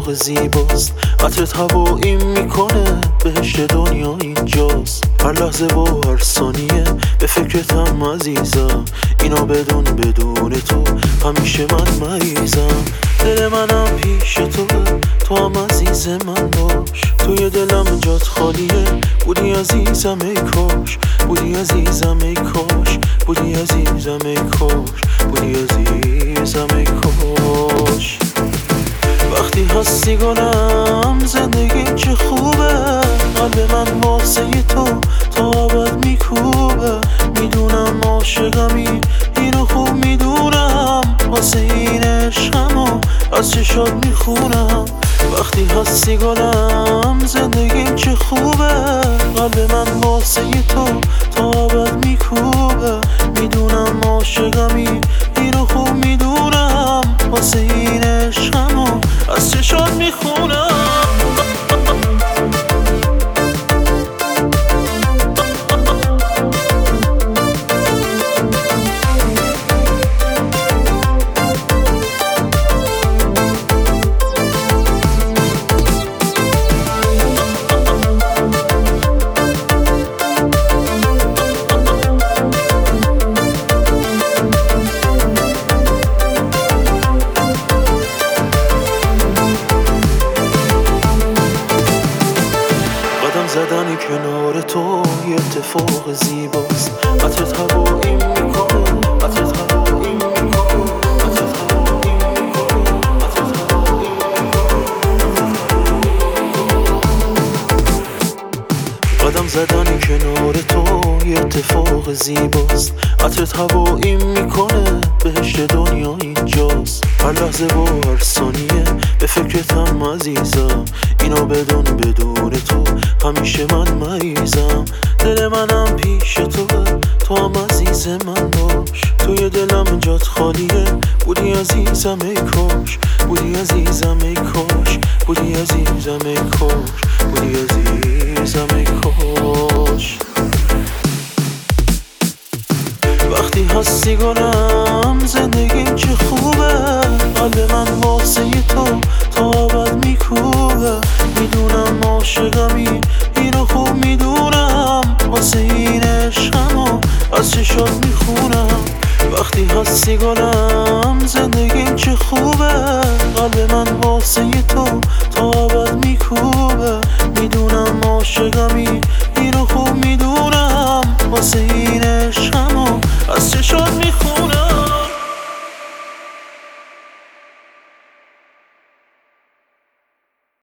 اتفاق زیباست. عطرت هواییم میکنه بهشت دنیا اینجاست. هر لحظه و هر ثانیه به فکرتم عزیزم. اینو بدون تو همیشه من مریضم. دل منم پیش تو هم عزیز من باش. توی دلم جات خالیه، بودی عزیزم ای کاش. بودی عزیزم ای کاش. بودی عزیزم ای کاش. بودی عزیزم ای کاش. وقتی هستی گلم زندگیم چه خوبه. قلب من واسه تو ابد میکوبه. میدونم عاشقمی، اینو خوب میدونم. واسه این عشقمو از چشات میخونم. وقتی هستی گلم زندگیم چه خوبه. قلب من واسه تو ابد میکوبه. میدونم عاشقمی، اینو خوب میدونم. واسه این عشقمو از چشات میخونم. زدن کنار تو یه اتفاق زیباست. عطرت هواییم میکنه، عطرت هواییم میکنه، عطرت هواییم میکنه، عطرت هواییم میکنه. قدم زدن کنار تو یه اتفاق زیباست. عطرت هواییم میکنه بهشت دنیا اینجاست. هر لحظه و هر ثانیه به فکرتم عزیزم. اینو بدون تو همیشه من مریضم. دل منم پیش تو هم عزیز من باش. توی دلم جات خالیه، بودی عزیزم ای کاش. بودی عزیزم ای کاش. بودی عزیزم ای کاش. بودی عزیزم ای کاش. وقتی هستی گلم زندگیم چه خوبه. قلب من واسه تو ابد میکوبه. میدونم عاشقمی، اینو خوب میدونم. واسه این عشقمو از چشات میخونم. وقتی هستی گلم زندگیم چه خوبه. قلب من واسه تو ابد میکوبه. میدونم عاشقمی، اینو خوب میدونم.